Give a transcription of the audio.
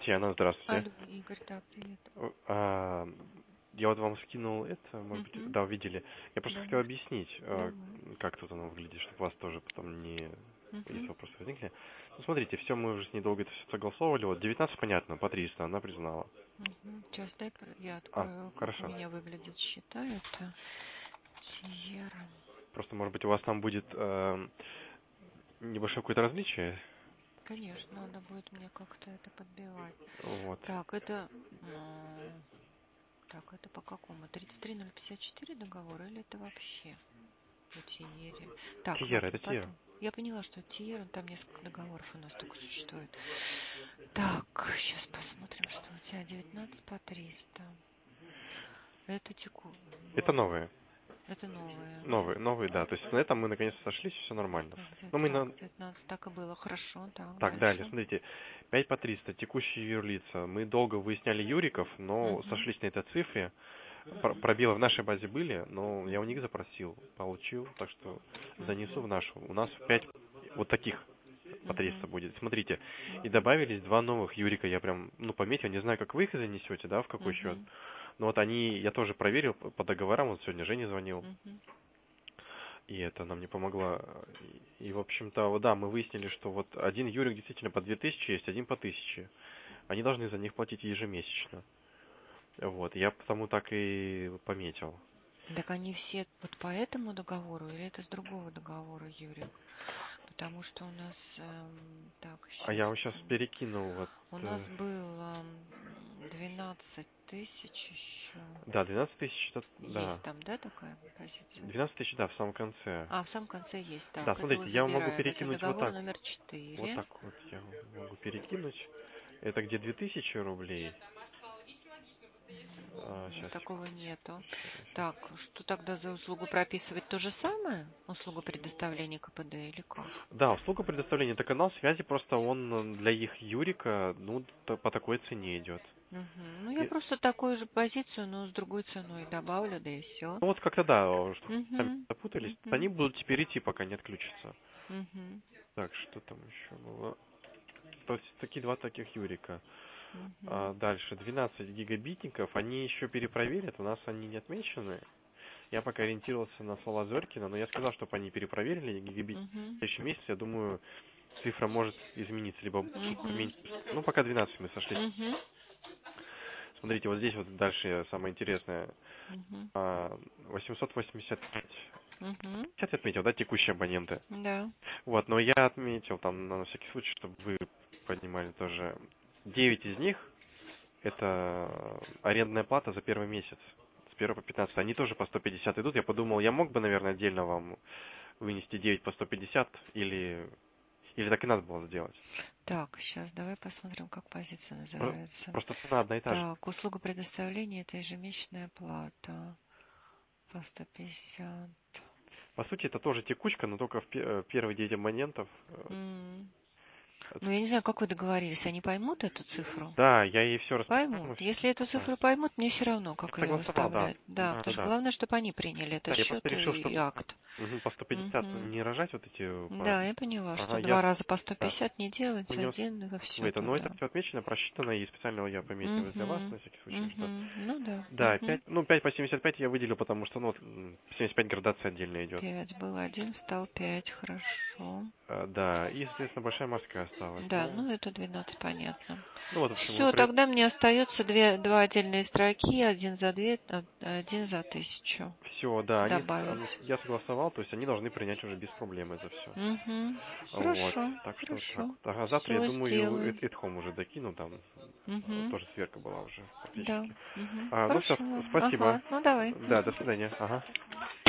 Татьяна, здравствуйте. Алло, Игорь, да, привет. А, Я вот вам скинул это, может быть, Угу, да, увидели. Я просто хотел давай, объяснить, давай. как тут оно выглядит, чтобы у вас тоже потом не, если Угу, вопросы возникли. Ну, смотрите, все, мы уже недолго это все согласовывали. Вот 19 понятно, по 300 она признала. угу. Сейчас я открою, как у Хорошо. меня выглядят счета. Это Сиера. Просто, может быть, у вас там будет небольшое какое-то различие. Конечно, надо будет мне как-то это подбивать. Вот. Так, это... Так, это по какому? 33054 договор или это вообще по Тиере? Так, Тиера, ладно, это Тиера. потом. Я поняла, что Тиера, там несколько договоров у нас только существует. Так, сейчас посмотрим, что у тебя 19 по 300. Это Это новые. Это новые. Новые, да. То есть на этом мы наконец-то сошлись, все нормально. Так, Но мы на, 19 так и было. Хорошо. Так, Так, далее, дальше. смотрите, 5 по 300, текущие юрлица. Мы долго выясняли юриков, но Угу, сошлись на этой цифре. Пробелы в нашей базе были, но я у них запросил, получил, так что занесу в нашу. У нас 5 вот таких по 300 угу, будет. Смотрите, и угу, добавились два новых юрика, я прям, пометил, не знаю, как вы их занесете, да, в какой счет. угу, Но вот они, я тоже проверил по договорам, вот сегодня Женя звонил. угу, И это нам не помогло. И, в общем-то, вот да, мы выяснили, что вот один Юрик действительно по 2000 есть, один по 1000. Они должны за них платить ежемесячно. Вот, я потому так и пометил. Так они все вот по этому договору или это с другого договора, Юрик? Потому что у нас, так, А я сейчас, вот сейчас перекинул вот... у нас был 12 тысяч еще. Да, 12 тысяч, да. Есть там, да, такая позиция? 12 тысяч, да, в самом конце. А, в самом конце есть. Да, Так, это вот смотрите, я могу забираем. Это перекинуть вот договор так. номер Вот 4. так вот я могу перекинуть. Это где 2000 рублей. У нас Сейчас, такого нету. сейчас. Так, что тогда за услугу прописывать то же самое? Услугу предоставления КПД или как? Да, услуга предоставления, это канал связи, просто он для их Юрика, по такой цене идет. Мгм. Ну, я И, просто такую же позицию, но с другой ценой добавлю, да и все. ну вот как-то да, что сами Угу. запутались. Они Угу. будут теперь идти, пока не отключатся. Угу. Так, что там еще было? То есть такие два таких Юрика. Угу. Дальше, 12 гигабитников, они еще перепроверят, у нас они не отмечены. Я пока ориентировался на слова Зорькина, но я сказал, чтобы они перепроверили гигабит. В Угу. следующем месяце, я думаю, цифра может измениться, либо Угу. поменьше. Ну, пока 12 мы сошлись. Угу. Смотрите, вот здесь вот дальше самое интересное. Угу. 885. Угу. Сейчас отметил, да, текущие абоненты. Да. Вот, но я отметил там на всякий случай, чтобы вы понимали тоже. 9 из них это арендная плата за первый месяц. С 1 по 15. Они тоже по 150 идут. Я подумал, я мог бы, наверное, отдельно вам вынести 9 по 150 или так и надо было сделать. Так, сейчас давай посмотрим, как позиция Про- называется. Просто цена одна и та же. Так, услуга предоставления — это ежемесячная плата по 150. По сути, это тоже текучка, но только в первые 9 абонентов. М. Ну, я не знаю, как вы договорились. Они поймут эту цифру? Да, я ей все Поймут. расписал. Если эту Да. цифру поймут, мне все равно, Я как ее согласовал, да. выставлять. Да, Да, потому что да. главное, чтобы они приняли Да, этот я просто счет решил, и что акт. по 150 Мгм. не рожать вот эти... Да, я поняла, Ага, что я... два раза по Да. 150 не делать, Ну, один во все это, но это туда. все отмечено, просчитано, и специально я пометил для вас, Угу. на всякий случай, что... Угу. Ну да. Да, Угу. 5, 5 по 75 я выделил, потому что, 75 градация отдельно идет. 5 был один, стал 5. Хорошо. Да, и, соответственно, большая морская осталась. Да, ну это 12, понятно. В общем, Все, тогда мне остается два отдельные строки, один за 2, один за 1000 все, да, добавить. я согласовал, то есть они должны принять уже без проблем это все. Угу. Вот, Хорошо, так что вот так хорошо. вот. Ага, завтра, я Все думаю, сделаю. Эдхом уже докину, там Угу. тоже сверка была уже Да. практически. Угу. Ну все, Хорошо. спасибо. Ага, ну давай. Да, до Угу. свидания. Ага.